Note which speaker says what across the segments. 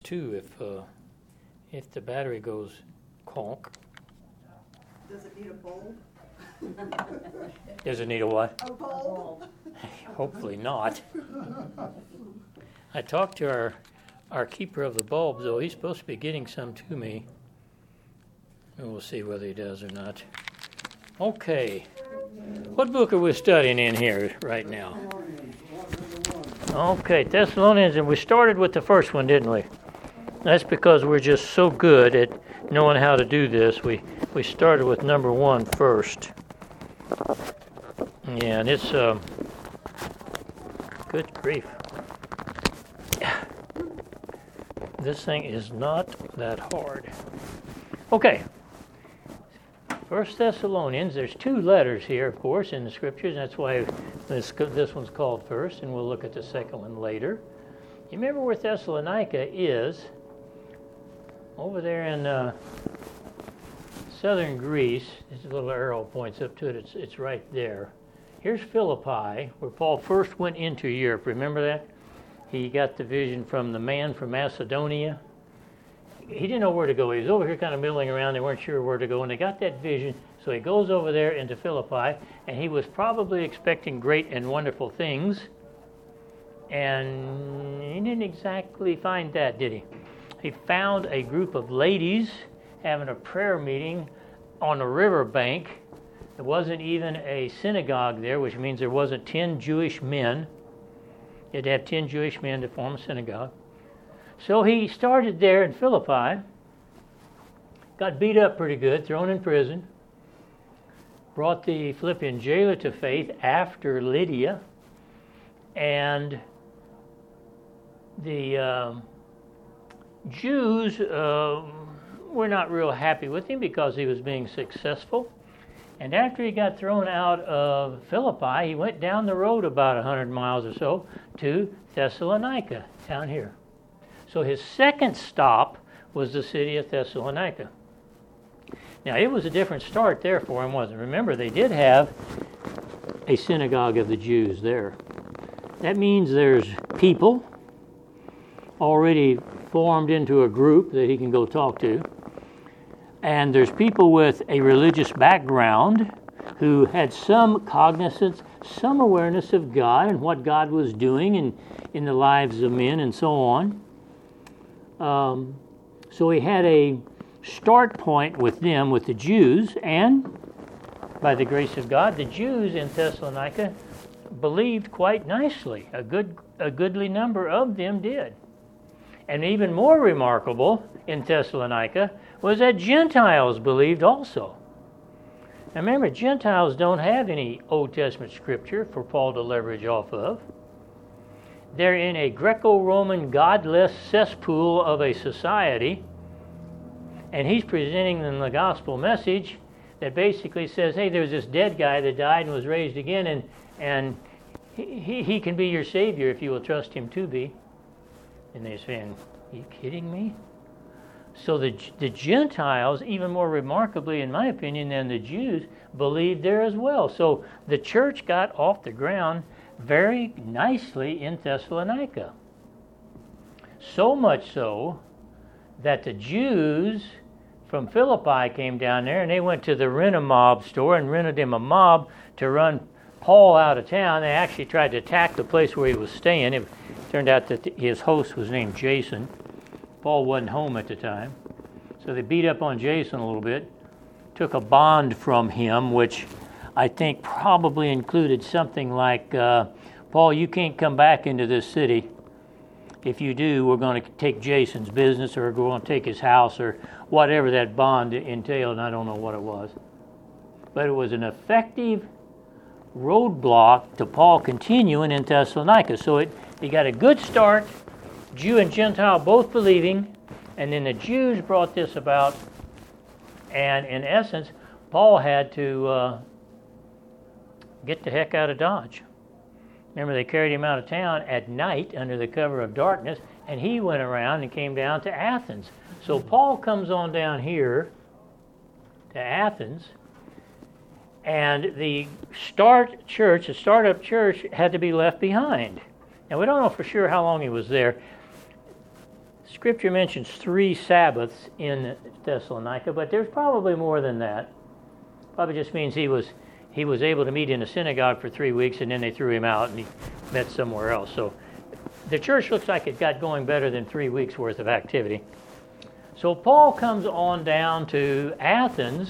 Speaker 1: too if the battery goes conk.
Speaker 2: Does it need a bulb?
Speaker 1: Does it need a what?
Speaker 2: A bulb?
Speaker 1: Hopefully not. I talked to our keeper of the bulbs, though. He's supposed to be getting some to me. And we'll see whether he does or not. Okay. What book are we studying in here right now? Okay, Thessalonians, and we started with the first one, didn't we? That's because we're just so good at knowing how to do this. We started with number 1 first. Yeah, and it's good grief. This thing is not that hard. Okay. 1 Thessalonians, there's 2 letters here, of course, in the Scriptures. And that's why this one's called first, and we'll look at the second one later. You remember where Thessalonica is? Over there in southern Greece. This little arrow points up to it. It's right there. Here's Philippi, where Paul first went into Europe. Remember that? He got the vision from the man from Macedonia. He didn't know where to go. He was over here kind of milling around. They weren't sure where to go, and they got that vision. So he goes over there into Philippi, and he was probably expecting great and wonderful things. And he didn't exactly find that, did he? He found a group of ladies having a prayer meeting on a riverbank. There wasn't even a synagogue there, which means there wasn't 10 Jewish men. You had to have 10 Jewish men to form a synagogue. So he started there in Philippi, got beat up pretty good, thrown in prison, brought the Philippian jailer to faith after Lydia, and the Jews were not real happy with him because he was being successful. And after he got thrown out of Philippi, he went down the road about 100 miles or so to Thessalonica, down here. So his second stop was the city of Thessalonica. Now, it was a different start there for him, wasn't it? Remember, they did have a synagogue of the Jews there. That means there's people already formed into a group that he can go talk to. And there's people with a religious background who had some cognizance, some awareness of God and what God was doing in the lives of men and so on. So he had a start point with them, with the Jews, and by the grace of God, the Jews in Thessalonica believed quite nicely. A goodly number of them did. And even more remarkable in Thessalonica was that Gentiles believed also. Now remember, Gentiles don't have any Old Testament scripture for Paul to leverage off of. They're in a Greco-Roman godless cesspool of a society, and he's presenting them the gospel message that basically says, hey, there's this dead guy that died and was raised again, and he can be your Savior if you will trust him to be. And they're saying, are you kidding me? So the Gentiles, even more remarkably, in my opinion, than the Jews, believed there as well. So the church got off the ground very nicely in Thessalonica. So much so that the Jews from Philippi came down there and they went to the Rent-A-Mob store and rented him a mob to run Paul out of town. They actually tried to attack the place where he was staying. It turned out that his host was named Jason. Paul wasn't home at the time. So they beat up on Jason a little bit, took a bond from him, which I think probably included something like, Paul, you can't come back into this city. If you do, we're going to take Jason's business, or we're going to take his house, or whatever that bond entailed, and I don't know what it was. But it was an effective roadblock to Paul continuing in Thessalonica. So he got a good start, Jew and Gentile both believing, and then the Jews brought this about, and in essence, Paul had to get the heck out of Dodge. Remember, they carried him out of town at night under the cover of darkness, and he went around and came down to Athens. So Paul comes on down here to Athens, and the startup church had to be left behind. Now, we don't know for sure how long he was there. Scripture mentions 3 Sabbaths in Thessalonica, but there's probably more than that. Probably just means he was able to meet in a synagogue for 3 weeks, and then they threw him out and he met somewhere else. So the church looks like it got going better than 3 weeks worth of activity. So Paul comes on down to Athens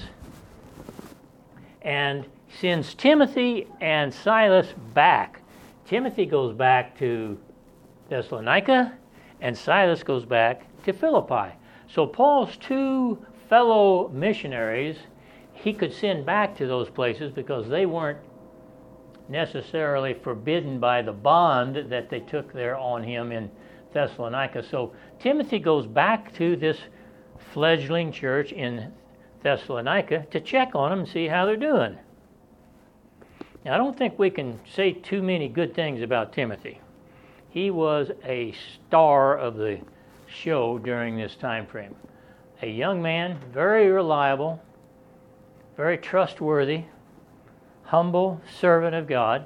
Speaker 1: and sends Timothy and Silas back. Timothy goes back to Thessalonica, and Silas goes back to Philippi. So Paul's 2 fellow missionaries he could send back to those places because they weren't necessarily forbidden by the bond that they took there on him in Thessalonica. So Timothy goes back to this fledgling church in Thessalonica to check on them and see how they're doing. Now, I don't think we can say too many good things about Timothy. He was a star of the show during this time frame. A young man, very reliable, very trustworthy, humble servant of God,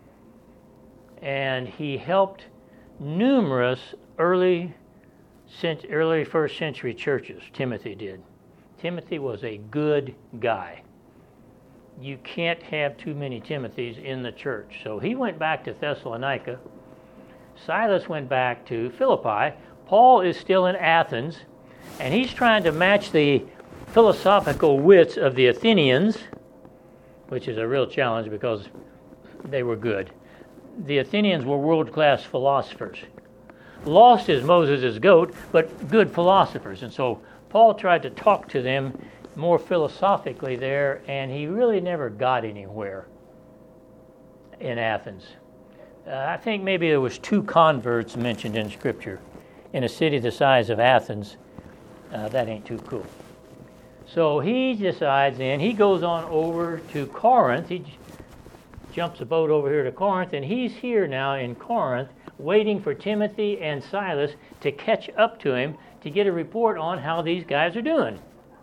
Speaker 1: and he helped numerous early first century churches. Timothy did. Timothy was a good guy. You can't have too many Timothys in the church. So he went back to Thessalonica. Silas went back to Philippi. Paul is still in Athens, and he's trying to match the philosophical wits of the Athenians, which is a real challenge because they were good. The Athenians were world-class philosophers. Lost as Moses' goat, but good philosophers. And so Paul tried to talk to them more philosophically there, and he really never got anywhere in Athens. I think maybe there was 2 converts mentioned in Scripture. In a city the size of Athens, that ain't too cool. So he decides then, he goes on over to Corinth. He jumps a boat over here to Corinth, and he's here now in Corinth waiting for Timothy and Silas to catch up to him to get a report on how these guys are doing.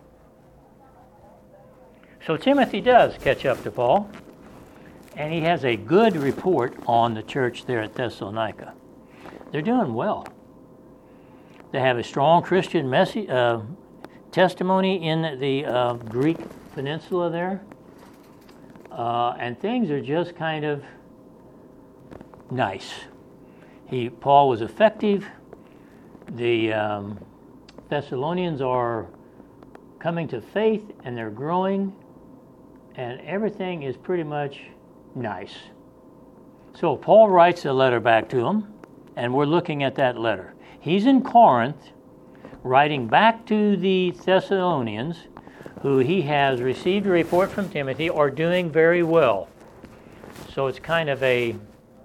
Speaker 1: So Timothy does catch up to Paul, and he has a good report on the church there at Thessalonica. They're doing well. They have a strong Christian testimony in the Greek peninsula there, and things are just kind of nice. Paul was effective. The Thessalonians are coming to faith, and they're growing, and everything is pretty much nice. So Paul writes a letter back to them, and we're looking at that letter. He's in Corinth, writing back to the Thessalonians, who he has received a report from Timothy are doing very well. So it's kind of a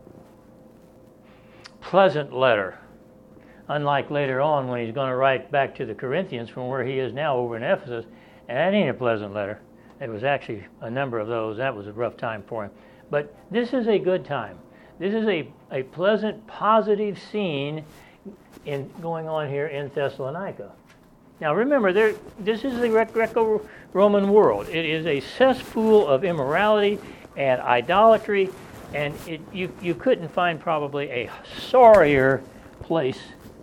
Speaker 1: pleasant letter, unlike later on when he's going to write back to the Corinthians from where he is now over in Ephesus, and that ain't a pleasant letter. There was actually a number of those. That was a rough time for him. But this is a good time. This is a pleasant, positive scene going on here in Thessalonica. Now remember, this is the Greco-Roman world. It is a cesspool of immorality and idolatry, and you couldn't find probably a sorrier place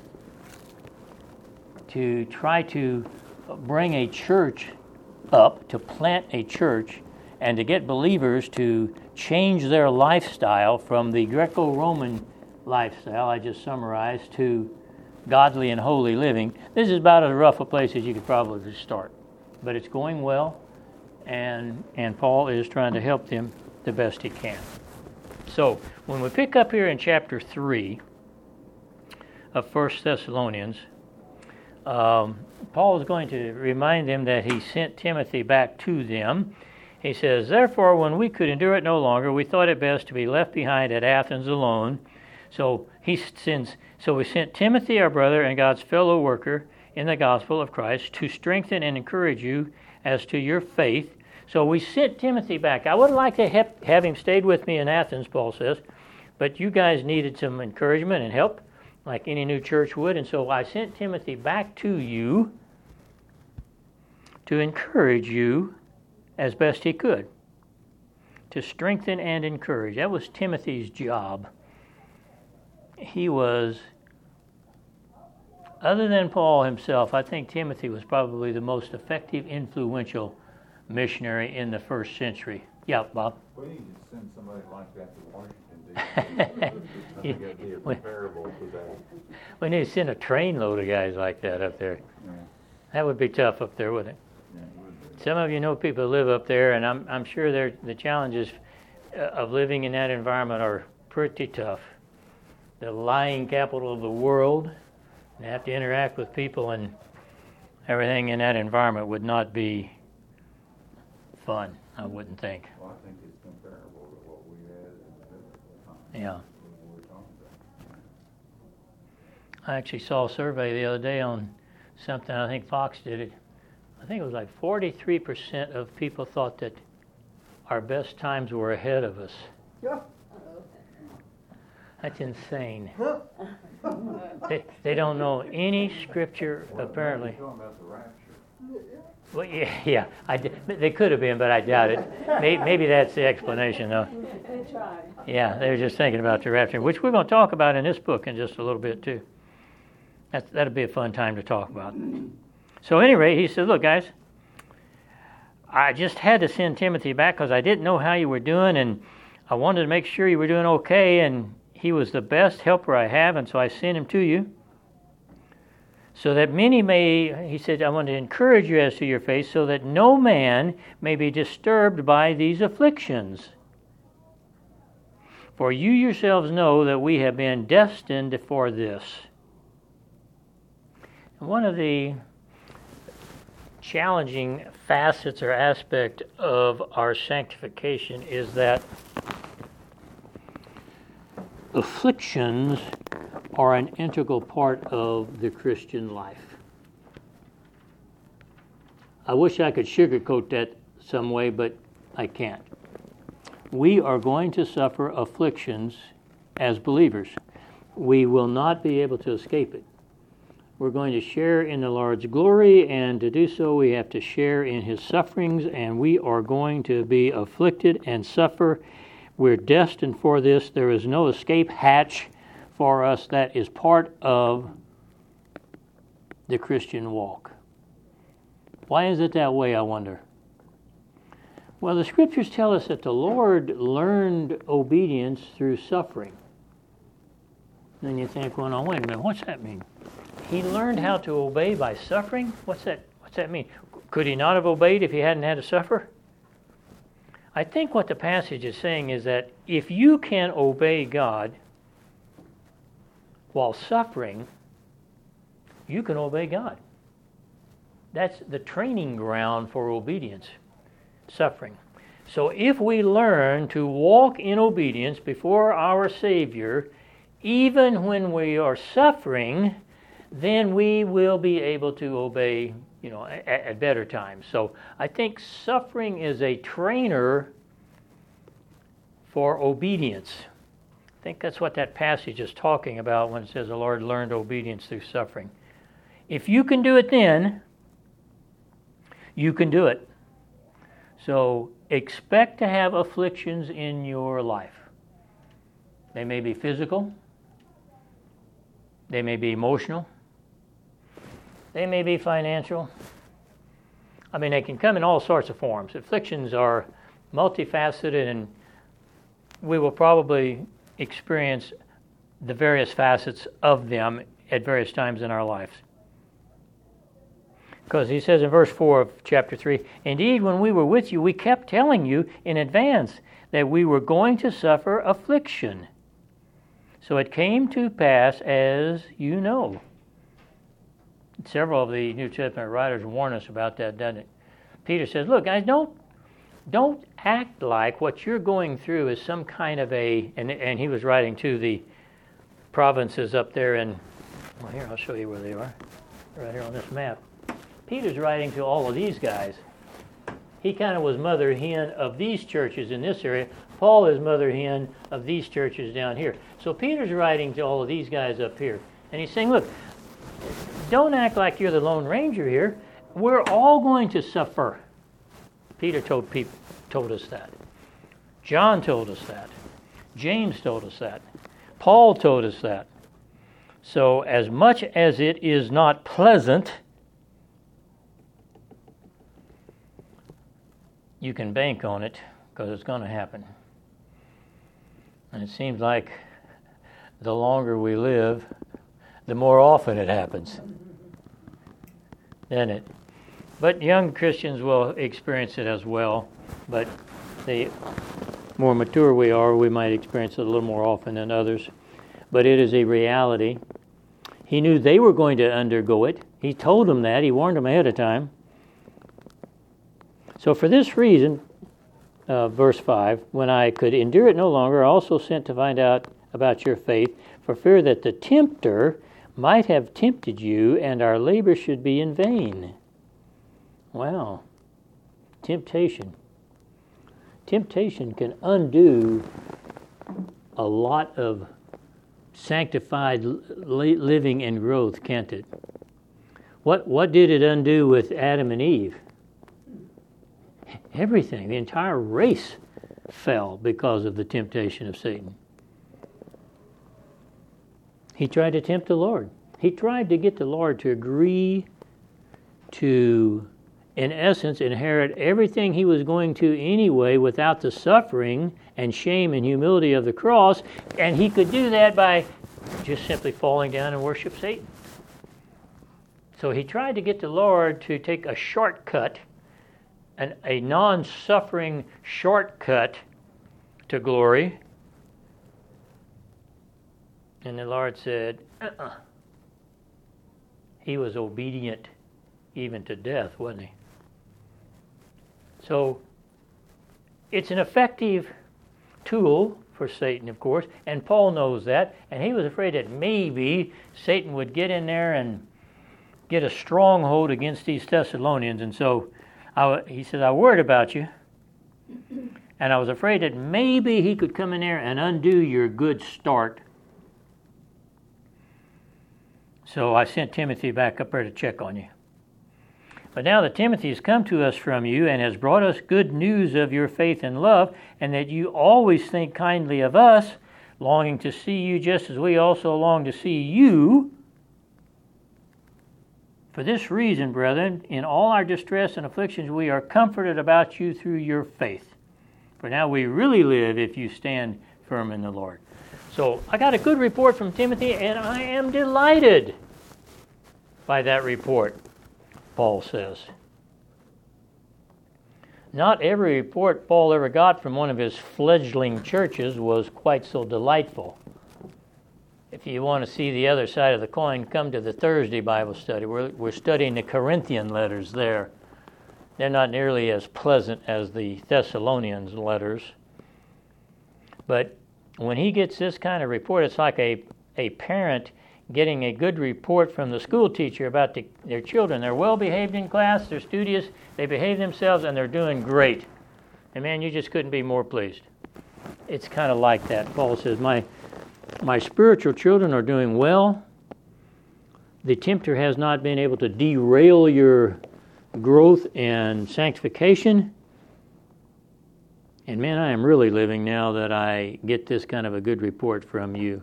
Speaker 1: to try to bring a church up, to plant a church, and to get believers to change their lifestyle from the Greco-Roman lifestyle I just summarized to godly and holy living. This is about as rough a place as you could probably start. But it's going well, and Paul is trying to help them the best he can. So when we pick up here in chapter 3 of 1 Thessalonians, Paul is going to remind them that he sent Timothy back to them. He says, "Therefore, when we could endure it no longer, we thought it best to be left behind at Athens alone." So we sent Timothy, our brother and God's fellow worker in the gospel of Christ, to strengthen and encourage you as to your faith. So we sent Timothy back. I would like to have him stayed with me in Athens, Paul says, but you guys needed some encouragement and help, like any new church would, and so I sent Timothy back to you to encourage you as best he could, to strengthen and encourage. That was Timothy's job. He was Other than Paul himself, I think Timothy was probably the most effective, influential missionary in the first century. Yeah, Bob?
Speaker 3: We need to send somebody like that to Washington, D.C. I think that'd be a comparable to that.
Speaker 1: We need to send a trainload of guys like that up there.
Speaker 3: Yeah.
Speaker 1: That would be tough up there, wouldn't it?
Speaker 3: Yeah, it would be.
Speaker 1: Some of you know people who live up there, and I'm sure the challenges of living in that environment are pretty tough. The lying capital of the world, and have to interact with people, and everything in that environment would not be fun, I wouldn't think.
Speaker 3: Well, I think it's comparable to what we had in the biblical times.
Speaker 1: Yeah.
Speaker 3: What we're talking about.
Speaker 1: I actually saw a survey the other day on something, I think Fox did it. I think it was like 43% of people thought that our best times were ahead of us.
Speaker 2: Yeah.
Speaker 1: That's insane. They don't know any scripture, apparently.
Speaker 3: You're talking about the rapture.
Speaker 1: Well, yeah, they could have been, but I doubt it. Maybe that's the explanation, though.
Speaker 2: They tried.
Speaker 1: Yeah, they were just thinking about the rapture, which we're going to talk about in this book in just a little bit, too. That'll be a fun time to talk about. So anyway, he said, look, guys, I just had to send Timothy back because I didn't know how you were doing, and I wanted to make sure you were doing okay, and he was the best helper I have, and so I sent him to you. So that many may, he said, I want to encourage you as to your faith, so that no man may be disturbed by these afflictions. For you yourselves know that we have been destined for this. One of the challenging facets or aspect of our sanctification is that afflictions are an integral part of the Christian life. I wish I could sugarcoat that some way, but I can't. We are going to suffer afflictions as believers. We will not be able to escape it. We're going to share in the Lord's glory, and to do so we have to share in His sufferings, and we are going to be afflicted and suffer. We're destined for this. There is no escape hatch for us. That is part of the Christian walk. Why is it that way, I wonder? Well, the Scriptures tell us that the Lord learned obedience through suffering. Then you think, well, no, wait a minute, what's that mean? He learned how to obey by suffering? What's that mean? Could he not have obeyed if he hadn't had to suffer? I think what the passage is saying is that if you can obey God while suffering, you can obey God. That's the training ground for obedience, suffering. So if we learn to walk in obedience before our Savior, even when we are suffering, then we will be able to obey, at better times. So I think suffering is a trainer for obedience. I think that's what that passage is talking about when it says the Lord learned obedience through suffering. If you can do it then, you can do it. So expect to have afflictions in your life. They may be physical. They may be emotional. They may be financial. I mean, they can come in all sorts of forms. Afflictions are multifaceted, and we will probably experience the various facets of them at various times in our lives. Because he says in verse 4 of chapter 3, indeed, when we were with you, we kept telling you in advance that we were going to suffer affliction. So it came to pass as you know. Several of the New Testament writers warn us about that, doesn't it? Peter says, look, guys, don't act like what you're going through is some kind of and he was writing to the provinces up there in, well, here, I'll show you where they are, right here on this map. Peter's writing to all of these guys. He kind of was mother hen of these churches in this area. Paul is mother hen of these churches down here. So Peter's writing to all of these guys up here. And he's saying, look, don't act like you're the Lone Ranger here. We're all going to suffer. Peter told us that. John told us that. James told us that. Paul told us that. So as much as it is not pleasant, you can bank on it because it's going to happen. And it seems like the longer we live, the more often it happens, doesn't it? But young Christians will experience it as well. But the more mature we are, we might experience it a little more often than others. But it is a reality. He knew they were going to undergo it. He told them that. He warned them ahead of time. So for this reason, verse 5, when I could endure it no longer, I also sent to find out about your faith, for fear that the tempter might have tempted you, and our labor should be in vain. Wow. Temptation. Temptation can undo a lot of sanctified living and growth, can't it? What did it undo with Adam and Eve? Everything. The entire race fell because of the temptation of Satan. He tried to tempt the Lord. He tried to get the Lord to agree to, in essence, inherit everything he was going to anyway without the suffering and shame and humility of the cross, and he could do that by just simply falling down and worship Satan. So he tried to get the Lord to take a shortcut, a non-suffering shortcut to glory. And the Lord said, He was obedient even to death, wasn't he? So it's an effective tool for Satan, of course, and Paul knows that, and he was afraid that maybe Satan would get in there and get a stronghold against these Thessalonians, and so he said, I worried about you, and I was afraid that maybe he could come in there and undo your good start. So I sent Timothy back up there to check on you. But now that Timothy has come to us from you and has brought us good news of your faith and love, and that you always think kindly of us, longing to see you just as we also long to see you. For this reason, brethren, in all our distress and afflictions, we are comforted about you through your faith. For now we really live if you stand firm in the Lord. So I got a good report from Timothy, and I am delighted by that report, Paul says. Not every report Paul ever got from one of his fledgling churches was quite so delightful. If you want to see the other side of the coin, come to the Thursday Bible study. We're studying the Corinthian letters there. They're not nearly as pleasant as the Thessalonians letters. But when he gets this kind of report, it's like a parent getting a good report from the school teacher about their children. They're well behaved in class, they're studious, they behave themselves, and they're doing great. And man, you just couldn't be more pleased. It's kind of like that. Paul says, my spiritual children are doing well. The tempter has not been able to derail your growth and sanctification. And man, I am really living now that I get this kind of a good report from you.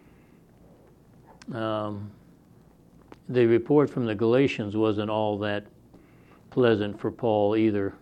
Speaker 1: The report from the Galatians wasn't all that pleasant for Paul either.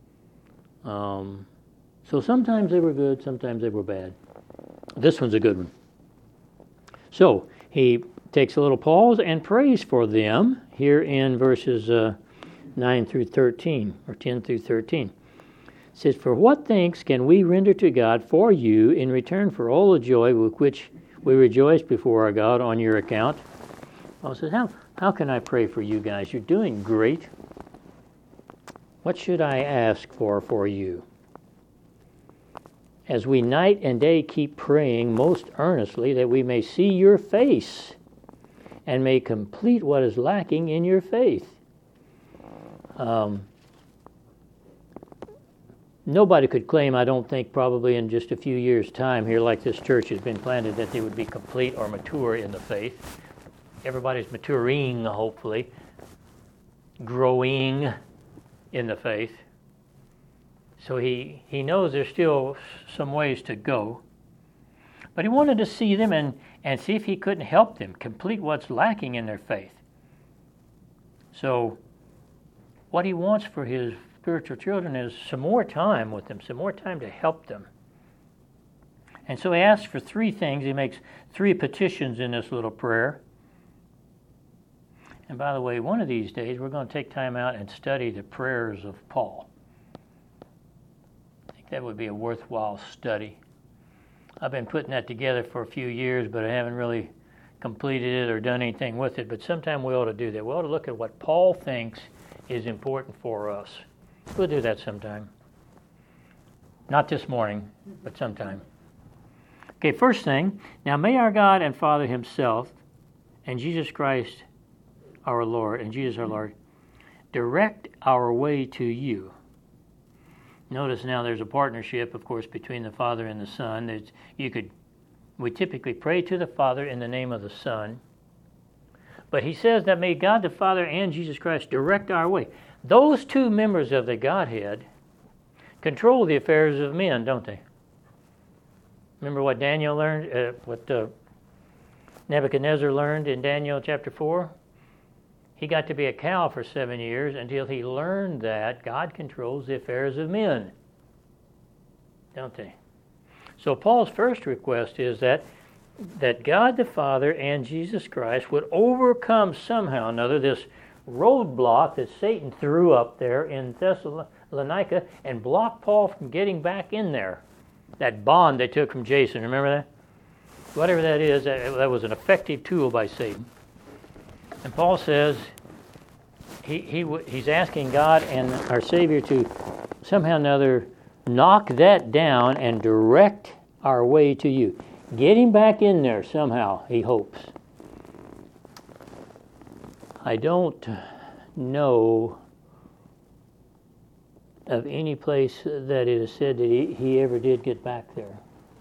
Speaker 1: So sometimes they were good, sometimes they were bad. This one's a good one. So he takes a little pause and prays for them here in verses 9 through 13, or 10 through 13. It says, for what thanks can we render to God for you in return for all the joy with which we rejoice before our God on your account? Paul says, how can I pray for you guys? You're doing great. What should I ask for you? As we night and day keep praying most earnestly that we may see your face and may complete what is lacking in your faith. Nobody could claim, I don't think, probably in just a few years' time here, like this church has been planted, that they would be complete or mature in the faith. Everybody's maturing, hopefully, growing in the faith. So he knows there's still some ways to go. But he wanted to see them, and see if he couldn't help them complete what's lacking in their faith. So what he wants for his spiritual children is some more time with them, some more time to help them. And so he asks for three things. He makes three petitions in this little prayer. And by the way, one of these days we're going to take time out and study the prayers of Paul. I think that would be a worthwhile study. I've been putting that together for a few years, but I haven't really completed it or done anything with it. But sometime we ought to do that. We ought to look at what Paul thinks is important for us. We'll do that sometime. Not this morning, but sometime. Okay, first thing, now may our God and Father himself and Jesus Christ our Lord, and Jesus our Lord, direct our way to you. Notice now there's a partnership, of course, between the Father and the Son. We typically pray to the Father in the name of the Son. But he says that may God the Father and Jesus Christ direct our way. Those two members of the Godhead control the affairs of men, don't they? Remember what Daniel learned, what Nebuchadnezzar learned in Daniel chapter 4? He got to be a cow for 7 years until he learned that God controls the affairs of men, don't they? So Paul's first request is that God the Father and Jesus Christ would overcome somehow or another this roadblock that Satan threw up there in Thessalonica and block Paul from getting back in there. That bond they took from Jason, remember that? Whatever that is, that was an effective tool by Satan. And Paul says he's asking God and our Savior to somehow or another knock that down and direct our way to you. Get him back in there somehow, he hopes. I don't know of any place that it is said that he ever did get back there.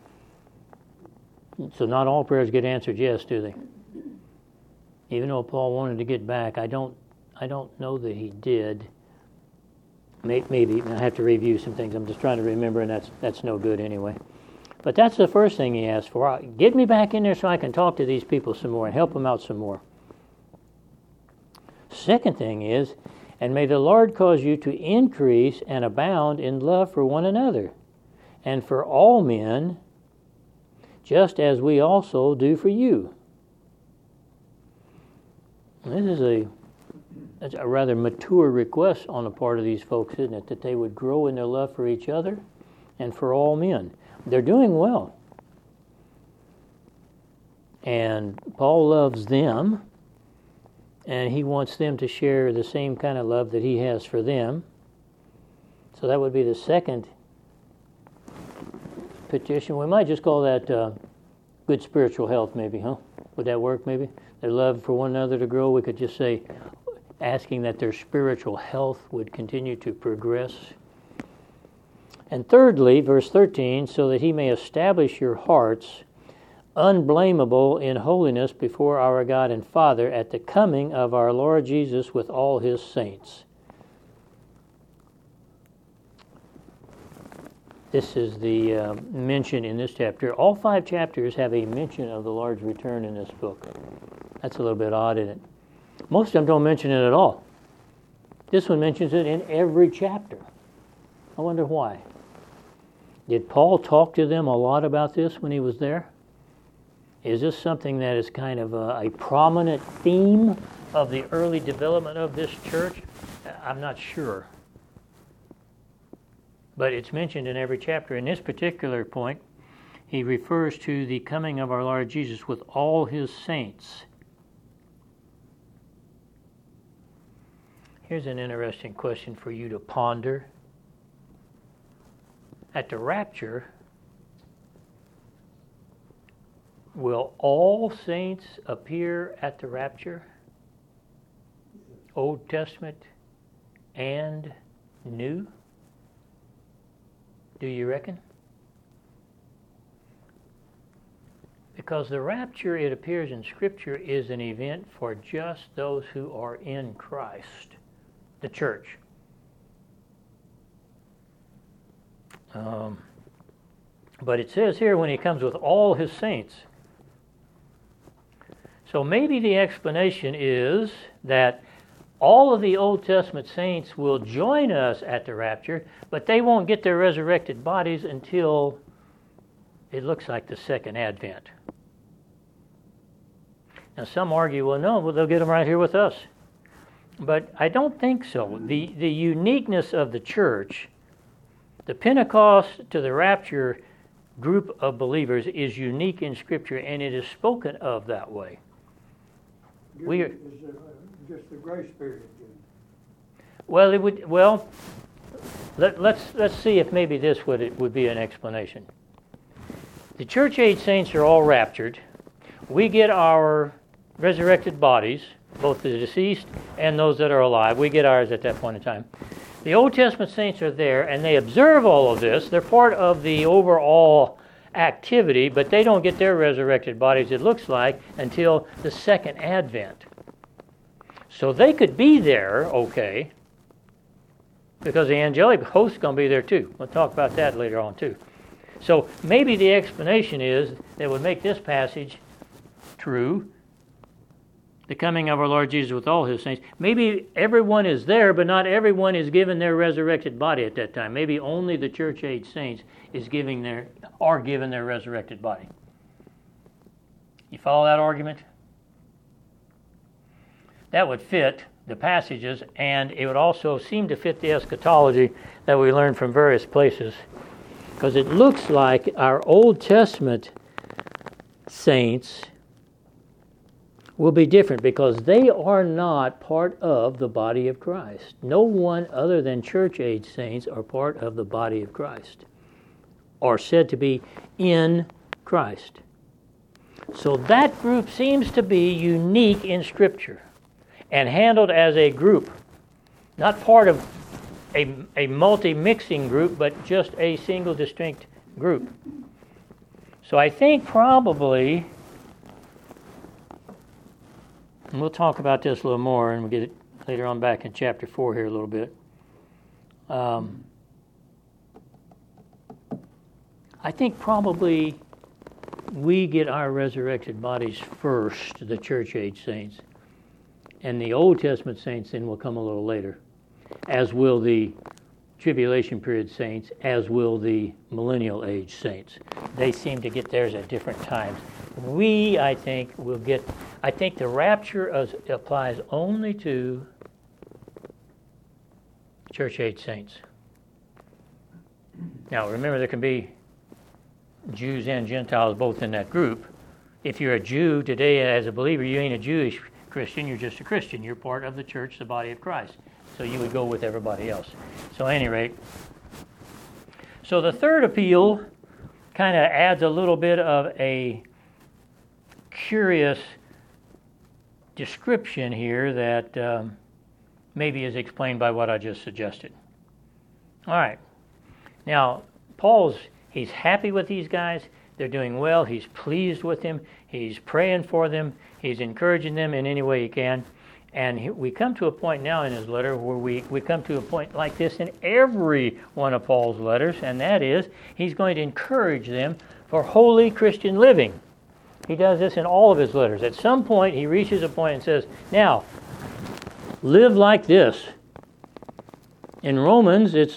Speaker 1: So not all prayers get answered yes, do they? Even though Paul wanted to get back, I don't know that he did. Maybe I have to review some things. I'm just trying to remember, and that's no good anyway. But that's the first thing he asked for. Get me back in there so I can talk to these people some more and help them out some more. Second thing is, and may the Lord cause you to increase and abound in love for one another and for all men, just as we also do for you. This is a rather mature request on the part of these folks, isn't it? That they would grow in their love for each other and for all men. They're doing well. And Paul loves them, and he wants them to share the same kind of love that he has for them. So that would be the second petition. We might just call that good spiritual health, maybe, huh? Would that work, maybe? Their love for one another to grow. We could just say, asking that their spiritual health would continue to progress. And thirdly, verse 13, so that he may establish your hearts unblameable in holiness before our God and Father at the coming of our Lord Jesus with all his saints. This is the mention in this chapter. All 5 chapters have a mention of the Lord's return in this book. That's a little bit odd, isn't it? Most of them don't mention it at all. This one mentions it in every chapter. I wonder why. Did Paul talk to them a lot about this when he was there? Is this something that is kind of a prominent theme of the early development of this church? I'm not sure. But it's mentioned in every chapter. In this particular point, he refers to the coming of our Lord Jesus with all his saints. Here's an interesting question for you to ponder. At the rapture, will all saints appear at the rapture? Old Testament and New? Do you reckon? Because the rapture, it appears in Scripture, is an event for just those who are in Christ, the church. But it says here when he comes with all his saints. So maybe the explanation is that all of the Old Testament saints will join us at the rapture, but they won't get their resurrected bodies until it looks like the second advent. Now some argue, well, they'll get them right here with us. But I don't think so. The uniqueness of the church, the Pentecost to the rapture group of believers is unique in Scripture, and it is spoken of that way. We are,
Speaker 4: just the grace period.
Speaker 1: well, it would. Well, let's see if maybe this would be an explanation. The church age saints are all raptured. We get our resurrected bodies, both the deceased and those that are alive. We get ours at that point in time. The Old Testament saints are there, and they observe all of this. They're part of the overall activity, but they don't get their resurrected bodies, it looks like, until the second advent. So they could be there, okay, because the angelic host's going to be there too. We'll talk about that later on too. So maybe the explanation is that would make this passage true, the coming of our Lord Jesus with all his saints. Maybe everyone is there, but not everyone is given their resurrected body at that time. Maybe only the church age saints are given their resurrected body. You follow that argument? That would fit the passages, and it would also seem to fit the eschatology that we learned from various places, because it looks like our Old Testament saints will be different because they are not part of the body of Christ. No one other than church age saints are part of the body of Christ, or said to be in Christ. So that group seems to be unique in Scripture and handled as a group, not part of a multi-mixing group, but just a single distinct group. So I think probably, and we'll talk about this a little more, and we'll get it later on back in chapter 4 here a little bit. I think probably we get our resurrected bodies first, the church age saints, and the Old Testament saints then will come a little later, as will the tribulation period saints, as will the millennial age saints. They seem to get theirs at different times. We, I think, the rapture applies only to church age saints. Now, remember, there can be Jews and Gentiles both in that group. If you're a Jew today as a believer, you ain't a Jewish Christian, you're just a Christian. You're part of the church, the body of Christ. So you would go with everybody else. So at any rate, so the third appeal kind of adds a little bit of a curious description here that maybe is explained by what I just suggested. All right. Now, he's happy with these guys. They're doing well. He's pleased with them. He's praying for them. He's encouraging them in any way he can. And we come to a point now in his letter where we come to a point like this in every one of Paul's letters, and that is he's going to encourage them for holy Christian living. He does this in all of his letters. At some point, he reaches a point and says, now, live like this. In Romans, it's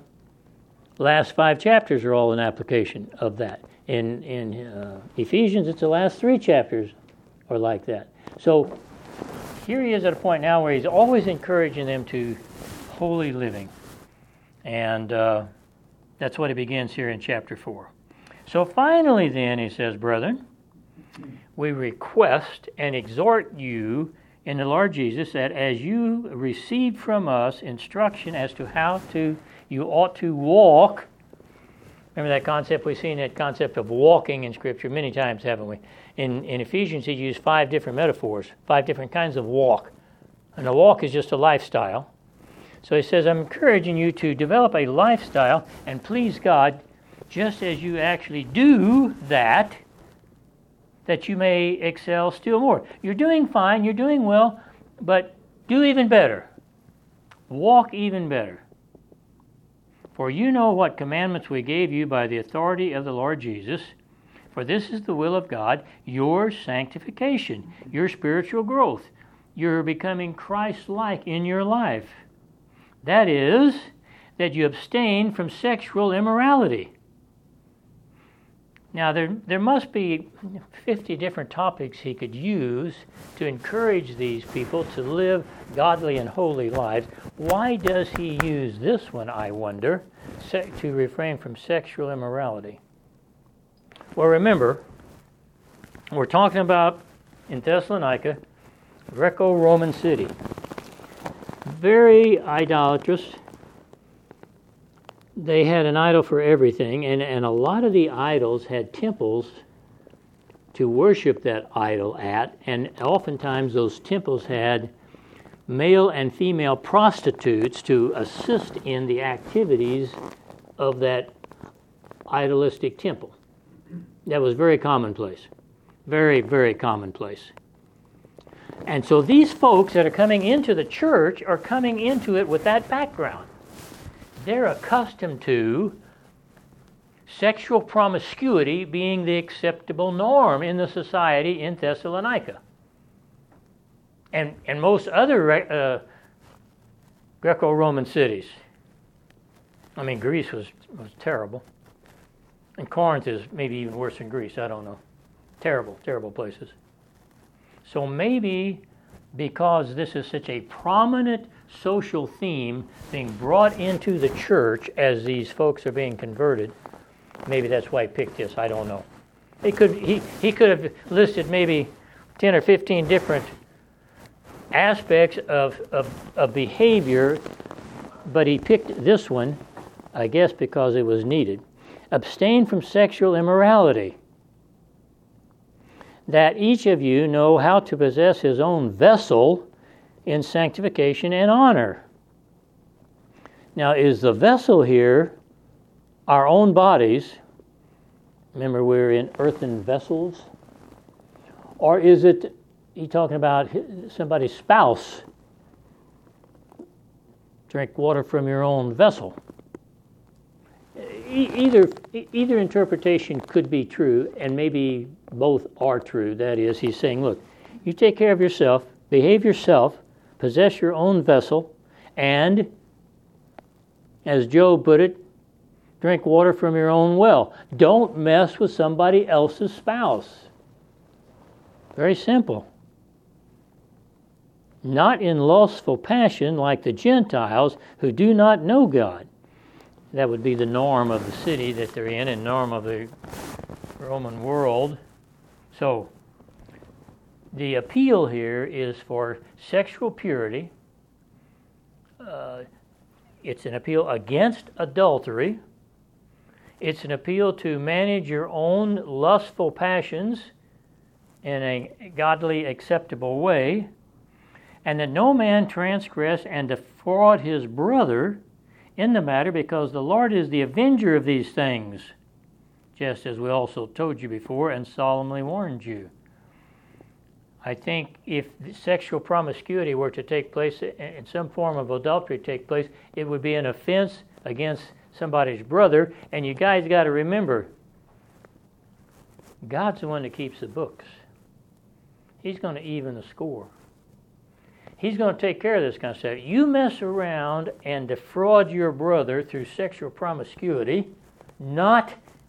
Speaker 1: last 5 chapters are all an application of that. In Ephesians, it's the last 3 chapters are like that. So here he is at a point now where he's always encouraging them to holy living. And that's what he begins here in chapter 4. So finally then, he says, brethren, we request and exhort you in the Lord Jesus that as you received from us instruction as to how you ought to walk. Remember that concept? We've seen that concept of walking in Scripture many times, haven't we? In Ephesians, he used 5 different metaphors, 5 different kinds of walk. And a walk is just a lifestyle. So he says, I'm encouraging you to develop a lifestyle and please God just as you actually do that you may excel still more. You're doing fine, you're doing well, but do even better. Walk even better. For you know what commandments we gave you by the authority of the Lord Jesus. For this is the will of God, your sanctification, your spiritual growth. You're becoming Christ-like in your life. That is, that you abstain from sexual immorality. Now, there must be 50 different topics he could use to encourage these people to live godly and holy lives. Why does he use this one, I wonder, to refrain from sexual immorality? Well, remember, we're talking about, in Thessalonica, Greco-Roman city. Very idolatrous. They had an idol for everything, and a lot of the idols had temples to worship that idol at, and oftentimes those temples had male and female prostitutes to assist in the activities of that idolistic temple. That was very commonplace. Very, very commonplace. And so these folks that are coming into the church are coming into it with that background. They're accustomed to sexual promiscuity being the acceptable norm in the society in Thessalonica. And most other Greco-Roman cities. I mean, Greece was terrible. And Corinth is maybe even worse than Greece, I don't know. Terrible, terrible places. So maybe because this is such a prominent social theme being brought into the church as these folks are being converted, maybe that's why he picked this, I don't know. He could have listed maybe 10 or 15 different aspects of behavior, but he picked this one, I guess because it was needed. Abstain from sexual immorality, that each of you know how to possess his own vessel in sanctification and honor. Now, is the vessel here our own bodies? Remember, we're in earthen vessels. Or is it, he talking about somebody's spouse? Drink water from your own vessel. Either interpretation could be true, and maybe both are true. That is, he's saying, look, you take care of yourself, behave yourself, possess your own vessel, and, as Job put it, drink water from your own well. Don't mess with somebody else's spouse. Very simple. Not in lustful passion like the Gentiles who do not know God. That would be the norm of the city that they're in and norm of the Roman world. So, the appeal here is for sexual purity. It's an appeal against adultery. It's an appeal to manage your own lustful passions in a godly, acceptable way, and that no man transgress and defraud his brother in the matter, because the Lord is the avenger of these things, just as we also told you before and solemnly warned you. I think if sexual promiscuity were to take place, in some form of adultery take place, it would be an offense against somebody's brother. And you guys got to remember, God's the one that keeps the books. He's going to even the score. He's going to take care of this kind of stuff. You mess around and defraud your brother through sexual promiscuity, not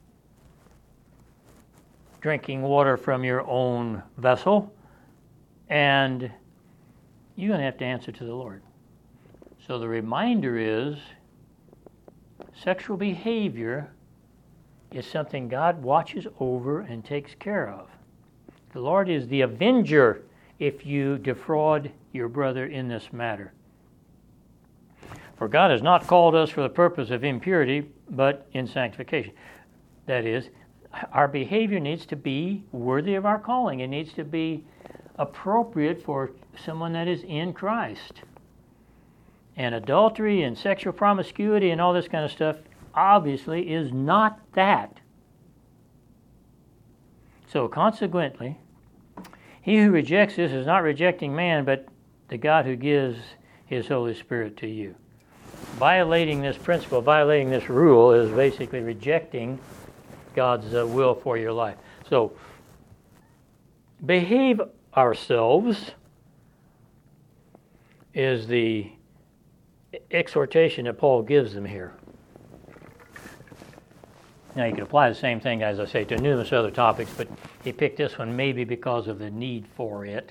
Speaker 1: drinking water from your own vessel, and you're going to have to answer to the Lord. So the reminder is, sexual behavior is something God watches over and takes care of. The Lord is the avenger if you defraud your brother in this matter. For God has not called us for the purpose of impurity, but in sanctification. That is, our behavior needs to be worthy of our calling. It needs to be appropriate for someone that is in Christ. And adultery and sexual promiscuity and all this kind of stuff obviously is not that. So consequently, he who rejects this is not rejecting man, but the God who gives his Holy Spirit to you. Violating this principle, violating this rule, is basically rejecting God's will for your life. So, behave ourselves is the exhortation that Paul gives them here. Now, you could apply the same thing, as I say, to numerous other topics, but he picked this one maybe because of the need for it.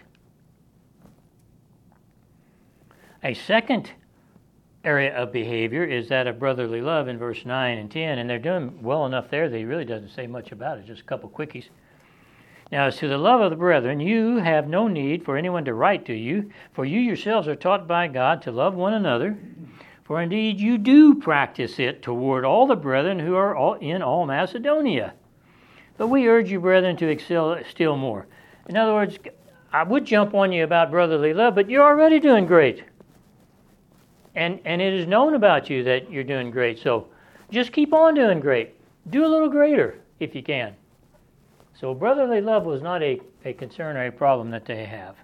Speaker 1: A second area of behavior is that of brotherly love in verse 9 and 10, and they're doing well enough there that he really doesn't say much about it, just a couple quickies. Now, as to the love of the brethren, you have no need for anyone to write to you, for you yourselves are taught by God to love one another. For indeed you do practice it toward all the brethren who are in all Macedonia. But we urge you, brethren, to excel still more. In other words, I would jump on you about brotherly love, but you're already doing great. And it is known about you that you're doing great. So just keep on doing great. Do a little greater if you can. So brotherly love was not a concern or a problem that they have.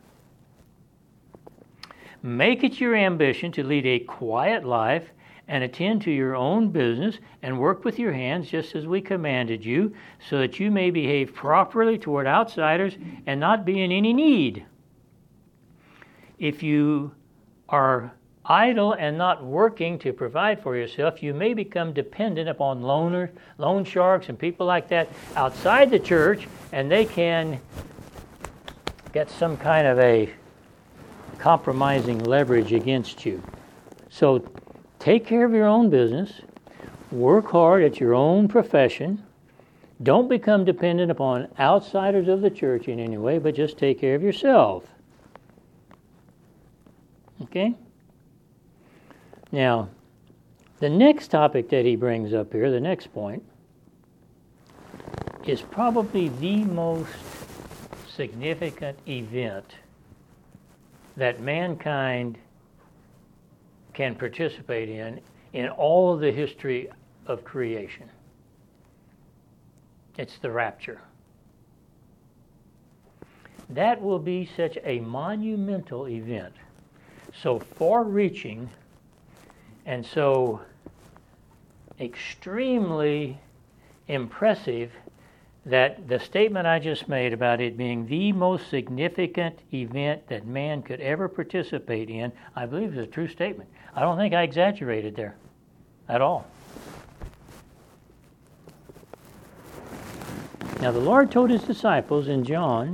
Speaker 1: Make it your ambition to lead a quiet life and attend to your own business and work with your hands just as we commanded you, so that you may behave properly toward outsiders and not be in any need. If you are idle and not working to provide for yourself, you may become dependent upon loan sharks and people like that outside the church, and they can get some kind of a compromising leverage against you. So take care of your own business, work hard at your own profession, don't become dependent upon outsiders of the church in any way, but just take care of yourself. Okay? Now, the next topic that he brings up here, the next point, is probably the most significant event that mankind can participate in all of the history of creation. It's the rapture. That will be such a monumental event, so far-reaching and so extremely impressive that the statement I just made about it being the most significant event that man could ever participate in, I believe is a true statement. I don't think I exaggerated there at all. Now, the Lord told his disciples in John,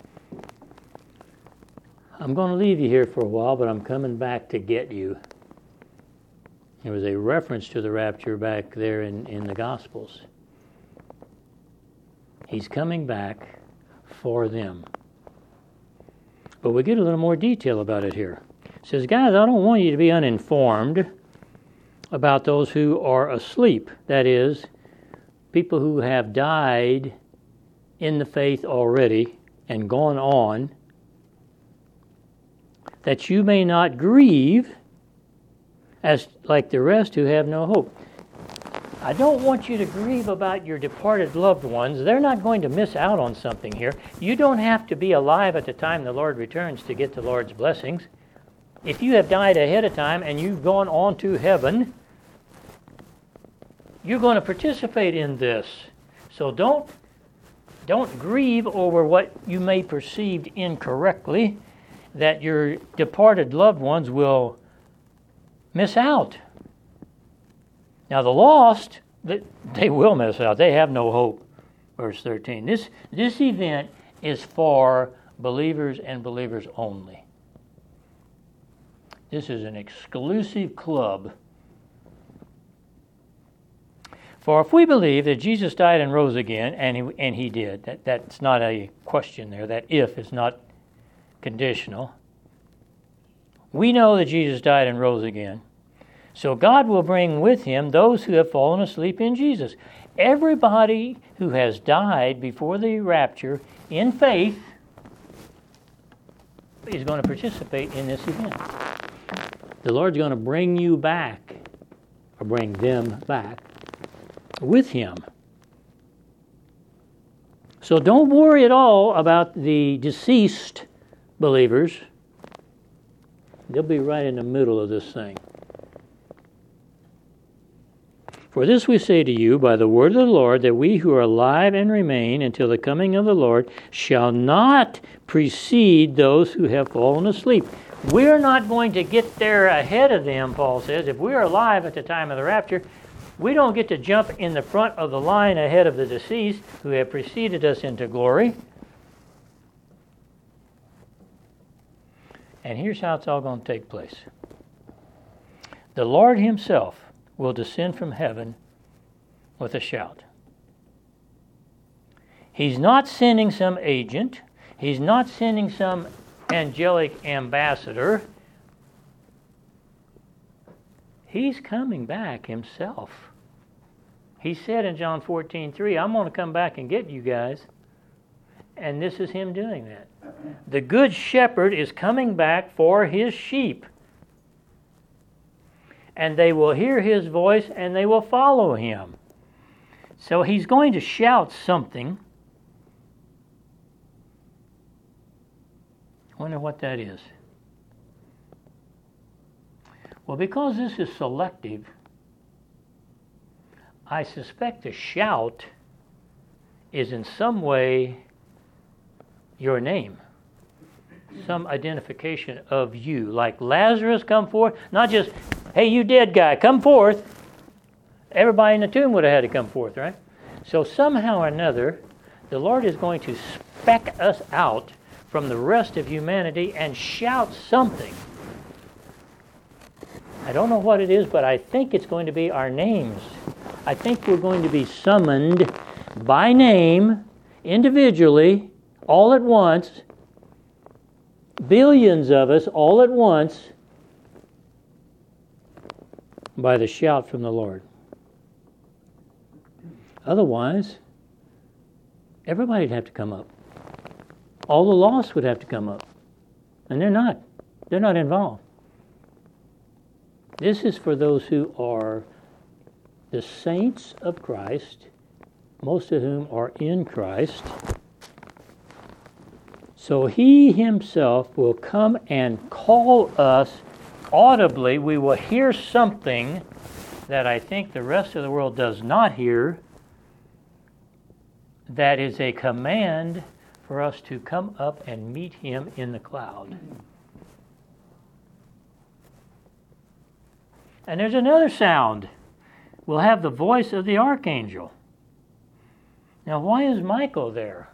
Speaker 1: I'm going to leave you here for a while, but I'm coming back to get you. There was a reference to the rapture back there in the Gospels. He's coming back for them. But we get a little more detail about it here. It says, guys, I don't want you to be uninformed about those who are asleep. That is, people who have died in the faith already and gone on, that you may not grieve as like the rest who have no hope. I don't want you to grieve about your departed loved ones. They're not going to miss out on something here. You don't have to be alive at the time the Lord returns to get the Lord's blessings. If you have died ahead of time and you've gone on to heaven, you're going to participate in this. So don't grieve over what you may perceive incorrectly, that your departed loved ones will miss out. Now, the lost, they will miss out. They have no hope. Verse 13. This event is for believers and believers only. This is an exclusive club. For if we believe that Jesus died and rose again, and he did, that's not a question there. That if is not conditional. We know that Jesus died and rose again. So God will bring with him those who have fallen asleep in Jesus. Everybody who has died before the rapture in faith is going to participate in this event. The Lord's going to bring you back, or bring them back, with him. So don't worry at all about the deceased believers. They'll be right in the middle of this thing. For this we say to you by the word of the Lord, that we who are alive and remain until the coming of the Lord shall not precede those who have fallen asleep. We're not going to get there ahead of them, Paul says. If we're alive at the time of the rapture, we don't get to jump in the front of the line ahead of the deceased who have preceded us into glory. And here's how it's all going to take place. The Lord himself will descend from heaven with a shout. He's not sending some agent. He's not sending some angelic ambassador. He's coming back himself. He said in John 14:3, I'm going to come back and get you guys. And this is him doing that. The good shepherd is coming back for his sheep. And they will hear his voice and they will follow him. So he's going to shout something. I wonder what that is. Well, because this is selective, I suspect the shout is in some way your name. Some identification of you. Like Lazarus come forth, not just, hey, you dead guy, come forth. Everybody in the tomb would have had to come forth, right? So somehow or another, the Lord is going to speck us out from the rest of humanity and shout something. I don't know what it is, but I think it's going to be our names. I think we're going to be summoned by name, individually, all at once, billions of us all at once, by the shout from the Lord. Otherwise, everybody'd have to come up. All the lost would have to come up. And they're not. They're not involved. This is for those who are the saints of Christ, most of whom are in Christ. So he himself will come and call us audibly. We will hear something that I think the rest of the world does not hear. That is a command for us to come up and meet him in the cloud. And there's another sound. We'll have the voice of the archangel. Now, why is Michael there?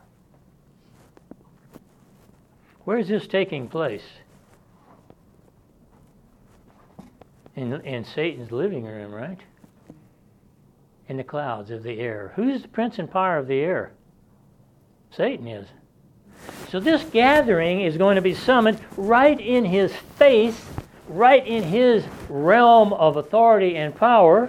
Speaker 1: Where is this taking place? In Satan's living room, right? In the clouds of the air. Who's the prince and power of the air? Satan is. So this gathering is going to be summoned right in his face, right in his realm of authority and power.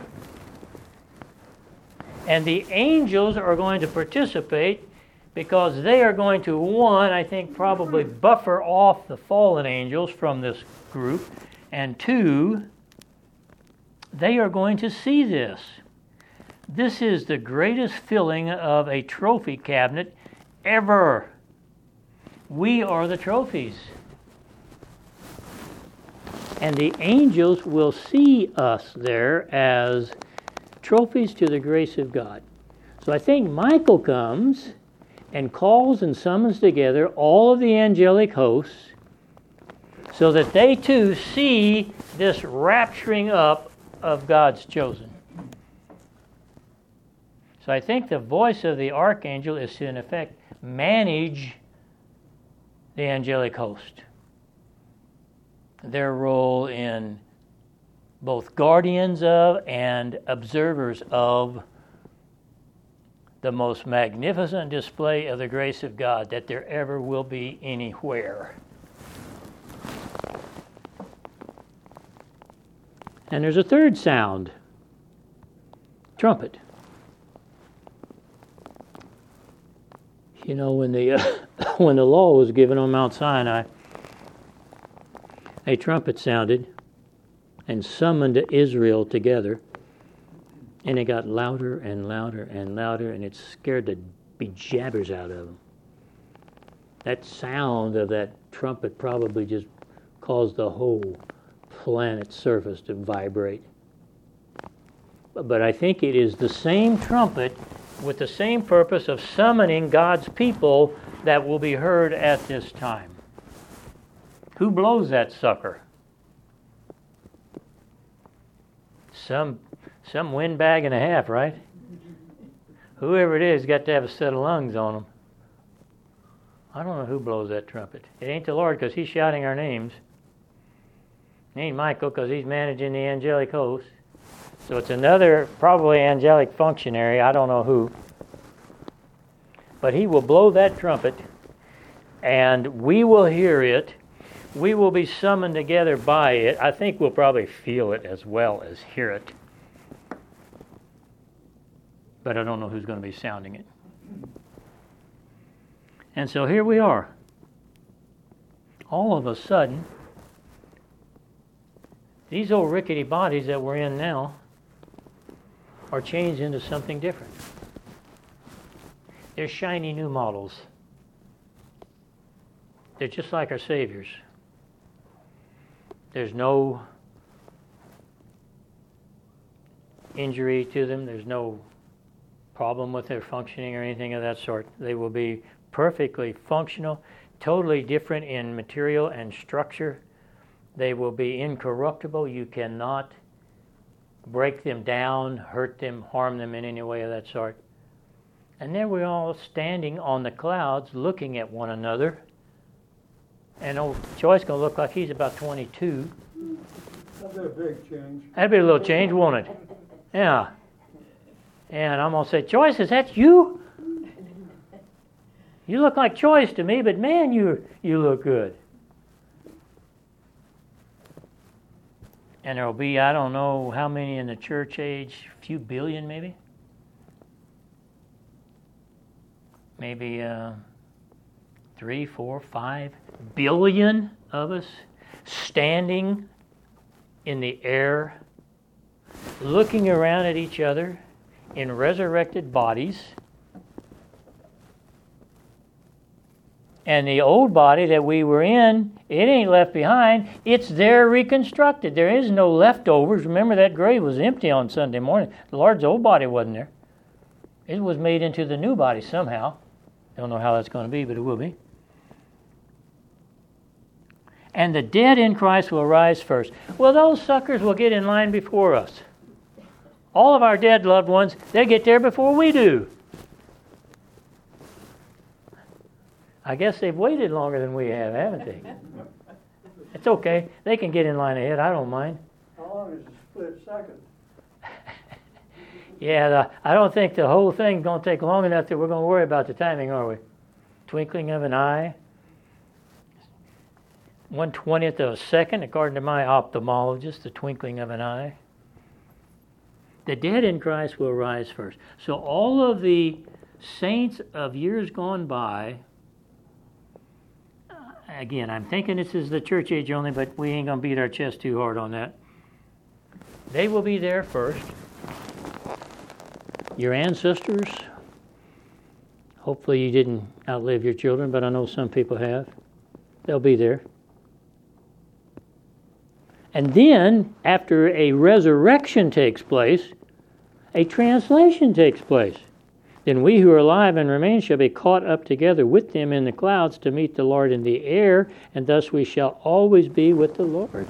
Speaker 1: And the angels are going to participate because they are going to, one, I think probably buffer off the fallen angels from this group, and two, they are going to see this. This is the greatest filling of a trophy cabinet ever. We are the trophies. And the angels will see us there as trophies to the grace of God. So I think Michael comes and calls and summons together all of the angelic hosts so that they too see this rapturing up of God's chosen. So I think the voice of the archangel is to, in effect, manage the angelic host. Their role in both guardians of and observers of the most magnificent display of the grace of God that there ever will be anywhere. And there's a third sound. Trumpet. You know, when the law was given on Mount Sinai, a trumpet sounded and summoned Israel together, and it got louder and louder and louder, and it scared the bejabbers out of them. That sound of that trumpet probably just caused the whole planet's surface to vibrate. but I think it is the same trumpet with the same purpose of summoning God's people that will be heard at this time. Who blows that sucker? Some windbag and a half, right? Whoever it is got to have a set of lungs on them. I don't know who blows that trumpet. It ain't the Lord because he's shouting our names. It ain't Michael because he's managing the angelic host. So it's another probably angelic functionary. I don't know who. But he will blow that trumpet and we will hear it. We will be summoned together by it. I think we'll probably feel it as well as hear it. But I don't know who's going to be sounding it. And so here we are. All of a sudden, these old rickety bodies that we're in now are changed into something different. They're shiny new models. They're just like our Savior's. There's no injury to them. There's no problem with their functioning or anything of that sort. They will be perfectly functional, totally different in material and structure. They will be incorruptible. You cannot break them down, hurt them, harm them in any way of that sort. And there we're all standing on the clouds looking at one another. And old Joy's going to look like he's about 22.
Speaker 4: That'd be a big change.
Speaker 1: That'd be a little change, won't it? Yeah. And I'm going to say, Joyce, is that you? You look like Joyce to me, but man, you look good. And there'll be, I don't know how many in the church age, a few billion maybe? Maybe 3, 4, 5 billion of us standing in the air, looking around at each other in resurrected bodies. And the old body that we were in, it ain't left behind. It's there reconstructed. There is no leftovers. Remember, that grave was empty on Sunday morning. The Lord's old body wasn't there. It was made into the new body somehow. Don't know how that's going to be, but it will be. And the dead in Christ will rise first. Well, those suckers will get in line before us. All of our dead loved ones, they get there before we do. I guess they've waited longer than we have, haven't they? It's okay. They can get in line ahead. I don't mind.
Speaker 4: How long is a split second?
Speaker 1: Yeah, I don't think the whole thing's going to take long enough that we're going to worry about the timing, are we? Twinkling of an eye. 1/20th of a second, according to my ophthalmologist, the twinkling of an eye. The dead in Christ will rise first. So all of the saints of years gone by, again, I'm thinking this is the church age only, but we ain't going to beat our chest too hard on that. They will be there first. Your ancestors, hopefully you didn't outlive your children, but I know some people have. They'll be there. And then, after a resurrection takes place, a translation takes place. Then we who are alive and remain shall be caught up together with them in the clouds to meet the Lord in the air, and thus we shall always be with the Lord.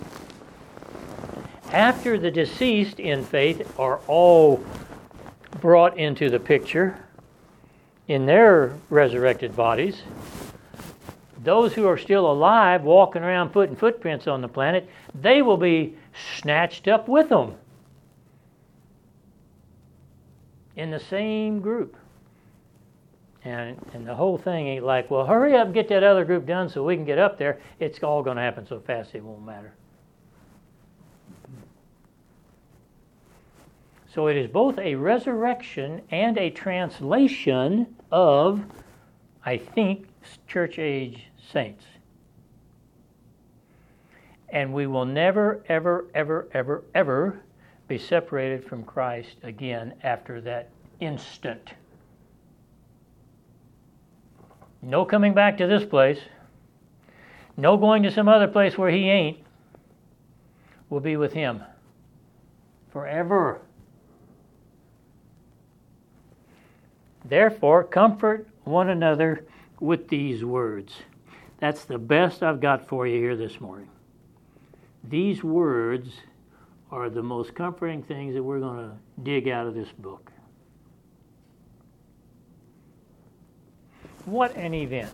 Speaker 1: After the deceased in faith are all brought into the picture in their resurrected bodies, those who are still alive, walking around putting footprints on the planet, they will be snatched up with them in the same group. And the whole thing ain't like, well, hurry up and get that other group done so we can get up there. It's all going to happen so fast it won't matter. So it is both a resurrection and a translation of, I think, church age saints. And we will never, ever, ever, ever, ever be separated from Christ again after that instant. No coming back to this place. No going to some other place where he ain't. We'll be with him forever. Therefore, comfort one another with these words. That's the best I've got for you here this morning. These words are the most comforting things that we're going to dig out of this book. What an event.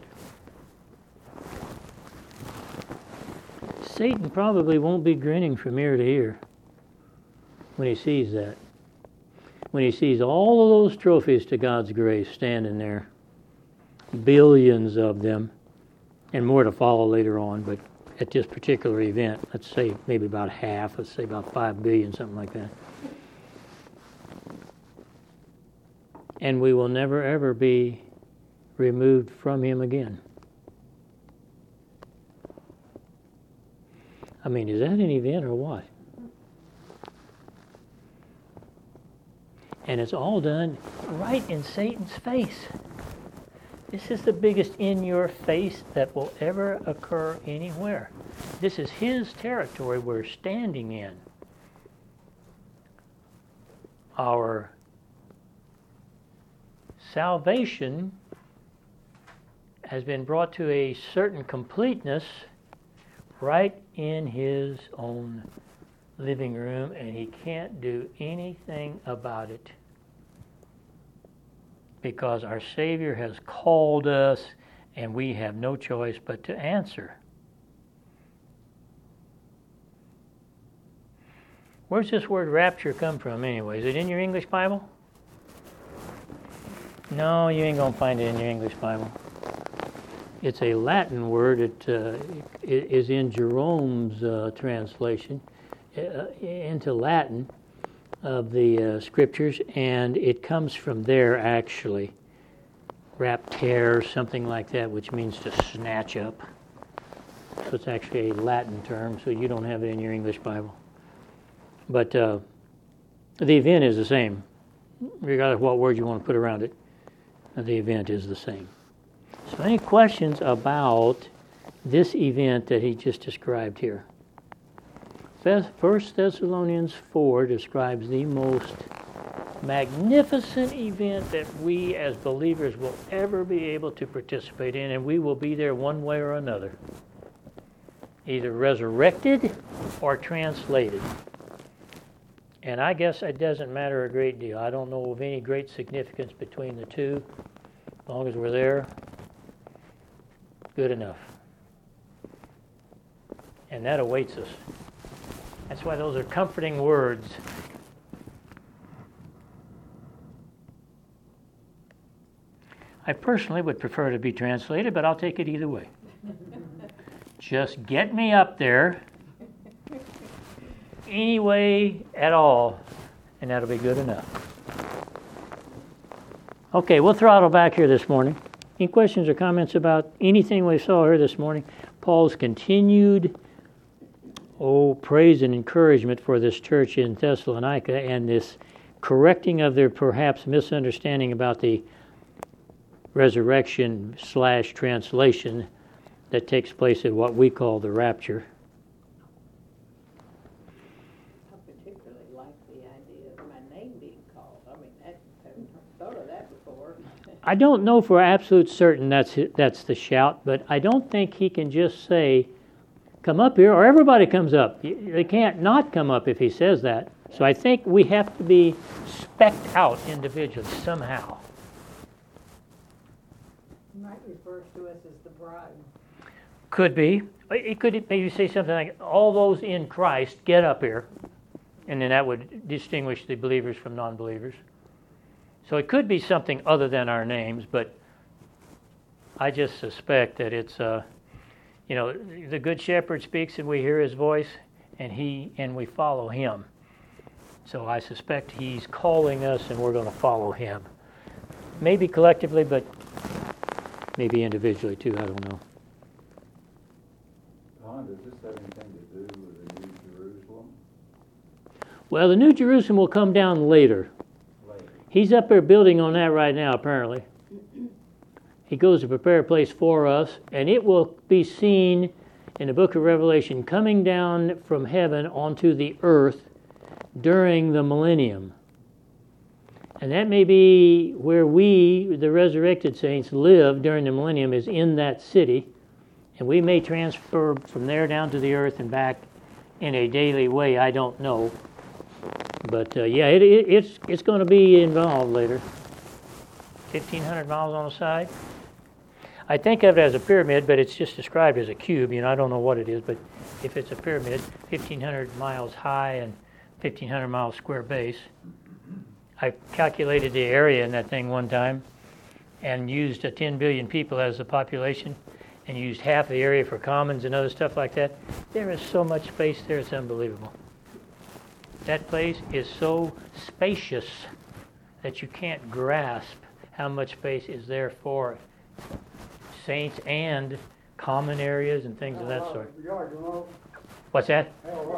Speaker 1: Satan probably won't be grinning from ear to ear when he sees that. When he sees all of those trophies to God's grace standing there, billions of them, and more to follow later on, but at this particular event, let's say maybe about half, let's say about 5 billion, something like that. And we will never ever be removed from him again. I mean, is that an event or what? And it's all done right in Satan's face. This is the biggest in your face that will ever occur anywhere. This is his territory we're standing in. Our salvation has been brought to a certain completeness right in his own living room, and he can't do anything about it because our Savior has called us and we have no choice but to answer. Where's this word rapture come from anyway? Is it in your English Bible? No, you ain't going to find it in your English Bible. It's a Latin word. It is in Jerome's translation into Latin of the Scriptures, and it comes from there actually. Raptare, something like that, which means to snatch up. So it's actually a Latin term, so you don't have it in your English Bible. But the event is the same. Regardless of what word you want to put around it, the event is the same. So any questions about this event that he just described here? 1 Thessalonians 4 describes the most magnificent event that we as believers will ever be able to participate in, and we will be there one way or another, either resurrected or translated. And I guess it doesn't matter a great deal. I don't know of any great significance between the two. As long as we're there, good enough. And that awaits us. That's why those are comforting words. I personally would prefer to be translated, but I'll take it either way. Just get me up there any way at all, and that'll be good enough. Okay, we'll throttle back here this morning. Any questions or comments about anything we saw here this morning? Paul's continued praise and encouragement for this church in Thessalonica and this correcting of their perhaps misunderstanding about the resurrection/translation that takes place at what we call the rapture.
Speaker 5: I particularly like the idea of my name being called. I mean, I haven't thought of that before.
Speaker 1: I don't know for absolute certain that's the shout, but I don't think he can just say, come up here, or everybody comes up. They can't not come up if he says that. So I think we have to be specced out individually somehow.
Speaker 5: Might refer to us as the bride.
Speaker 1: Could be. It could maybe say something like, all those in Christ, get up here. And then that would distinguish the believers from non-believers. So it could be something other than our names, but I just suspect that it's, the Good Shepherd speaks and we hear his voice, and we follow him. So I suspect he's calling us and we're going to follow him. Maybe collectively, but maybe individually too, I don't know.
Speaker 3: Don, does this have anything to do with the New Jerusalem?
Speaker 1: Well, the New Jerusalem will come down later. He's up there building on that right now, apparently. He goes to prepare a place for us, and it will be seen in the book of Revelation coming down from heaven onto the earth during the millennium. And that may be where we, the resurrected saints, live during the millennium, is in that city. And we may transfer from there down to the earth and back in a daily way. I don't know. But it's going to be involved later. 1,500 miles on the side. I think of it as a pyramid, but it's just described as a cube. I don't know what it is, but if it's a pyramid, 1,500 miles high and 1,500 miles square base. I calculated the area in that thing one time and used 10 billion people as the population and used half the area for commons and other stuff like that. There is so much space there, it's unbelievable. That place is so spacious that you can't grasp how much space is there for saints and common areas and things of that sort. What's that?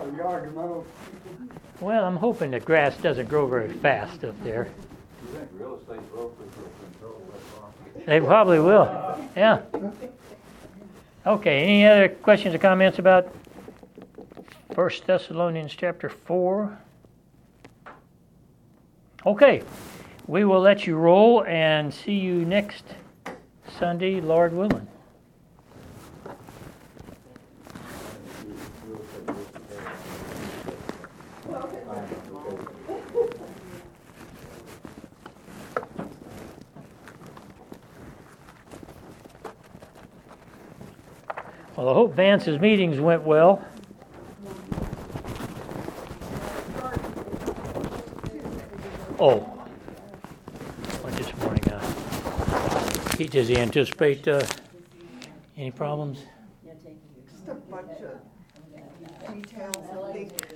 Speaker 1: Well, I'm hoping the grass doesn't grow very fast up there.
Speaker 3: You think real estate brokers will control that farm?
Speaker 1: They probably will. Yeah. Okay, any other questions or comments about 1 Thessalonians chapter 4? Okay, we will let you roll and see you next Sunday, Lord willing. Well, I hope Vance's meetings went well. Oh, what this morning? Does he anticipate any problems?
Speaker 2: Just a bunch of details and things